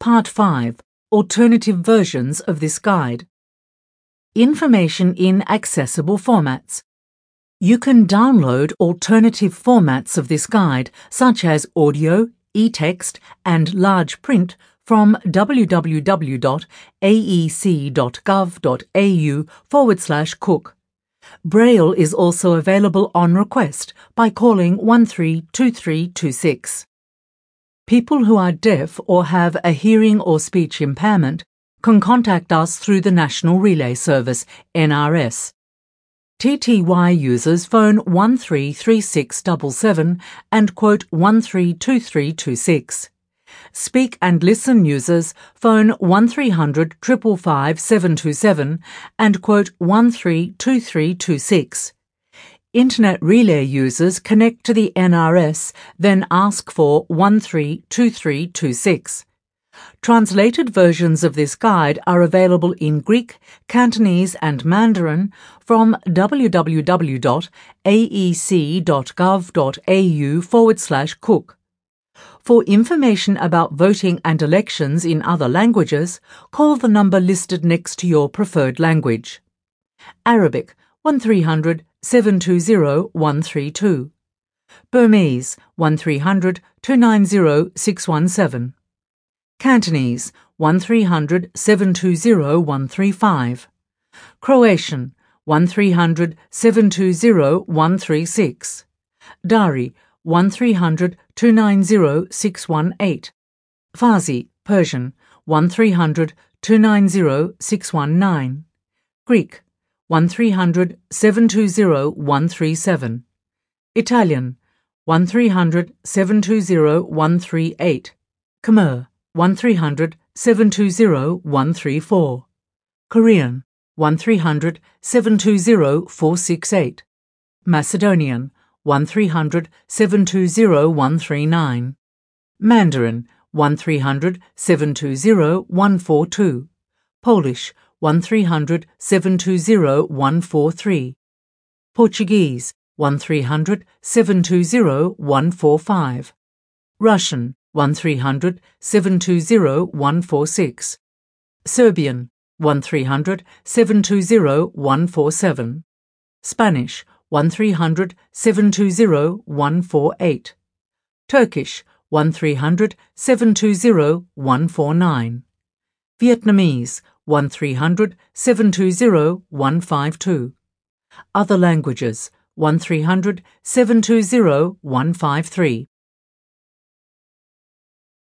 Part 5. Alternative versions of this guide. Information in accessible formats. You can download alternative formats of this guide, such as audio, e-text, and large print from www.aec.gov.au/Cook. Braille is also available on request by calling 132326. People who are deaf or have a hearing or speech impairment can contact us through the National Relay Service, NRS. TTY users phone 133677 and quote 132326. Speak and Listen users phone 1300 555 727 and quote 132326. Internet Relay users connect to the NRS, then ask for 132326. Translated versions of this guide are available in Greek, Cantonese and Mandarin from www.aec.gov.au/Cook. For information about voting and elections in other languages, call the number listed next to your preferred language. Arabic 1300 720 132. Burmese 1300 290 617. Cantonese 1300 720 135. Croatian 1300 720 136. Dari 1300 290 618. Farsi, Persian 1300 290 619. Greek 1300 720 137. Italian 1300 720 138. Khmer 1300 720 134. Korean 1300 720 468. Macedonian 1300 720 139. Mandarin 1300 720 142. Polish 1300 720 143. Portuguese 1300 720 145. Russian 1300 720 146. Serbian 1300 720 147. Spanish 1300 720 148. Turkish 1300 720 149. Vietnamese 1300 720 152. Other languages 1300 720 153.